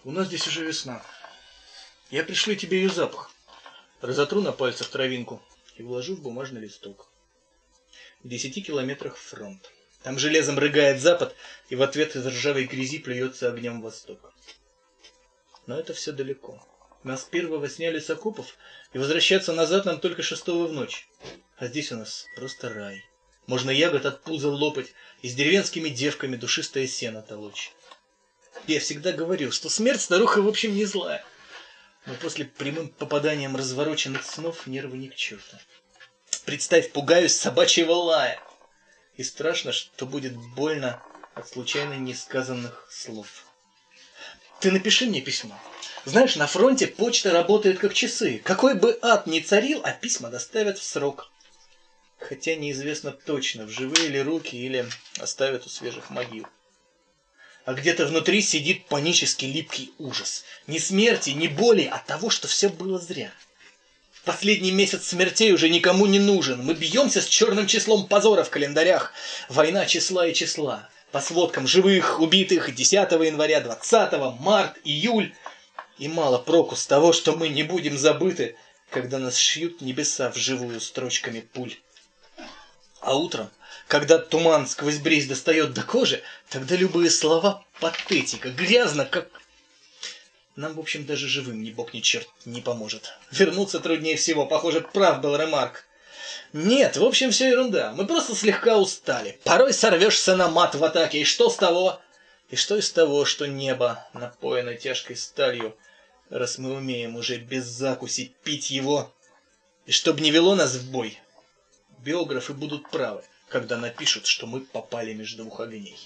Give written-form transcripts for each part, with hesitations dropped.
У нас здесь уже весна. Я пришлю тебе ее запах. Разотру на пальцах травинку и вложу в бумажный листок. В 10 километрах фронт. Там железом рыгает запад, и в ответ из ржавой грязи плюется огнем восток. Но это все далеко. Нас первого сняли с окопов, и возвращаться назад нам только 6-го в ночь. А здесь у нас просто рай. Можно ягод от пуза лопать и с деревенскими девками душистое сено толочь. Я всегда говорил, что смерть старуха в общем не злая. Но после прямым попаданием развороченных снов нервы ни к черту. Представь, пугаюсь собачьего лая. И страшно, что будет больно от случайно несказанных слов. Ты напиши мне письмо. Знаешь, на фронте почта работает как часы. Какой бы ад ни царил, а письма доставят в срок. Хотя неизвестно точно, в живые ли руки или оставят у свежих могил. А где-то внутри сидит панический липкий ужас. Ни смерти, ни боли, а того, что все было зря. Последний месяц смертей уже никому не нужен. Мы бьемся с черным числом позора в календарях. Война числа и числа. По сводкам живых, убитых 10 января, 20, март, июль. И мало проку с того, что мы не будем забыты, когда нас шьют небеса вживую строчками пуль. А утром, когда туман сквозь бриз достает до кожи, тогда любые слова патетика, грязно, как... Нам, в общем, даже живым ни бог ни черт не поможет. Вернуться труднее всего, похоже, прав был Ремарк. Нет, в общем, все ерунда. Мы просто слегка устали. Порой сорвешься на мат в атаке, и что с того? И что из того, что небо напоено тяжкой сталью, раз мы умеем уже без закуси пить его? И чтоб не вело нас в бой, биографы будут правы, когда напишут, что мы попали между двух огней.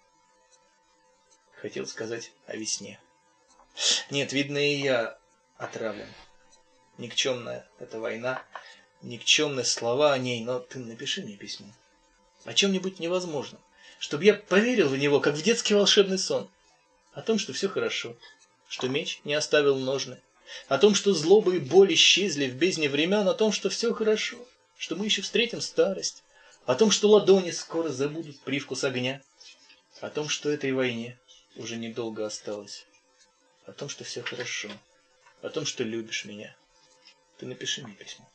Хотел сказать о весне. Нет, видно, и я отравлен. Никчемная эта война, никчемные слова о ней, но ты напиши мне письмо. О чем-нибудь невозможном, чтобы я поверил в него, как в детский волшебный сон. О том, что все хорошо, что меч не оставил ножны, о том, что злоба и боль исчезли в бездне времен, о том, что все хорошо, что мы еще встретим старость, о том, что ладони скоро забудут привкус огня, о том, что этой войне уже недолго осталось, о том, что все хорошо, о том, что любишь меня. Ты напиши мне письмо.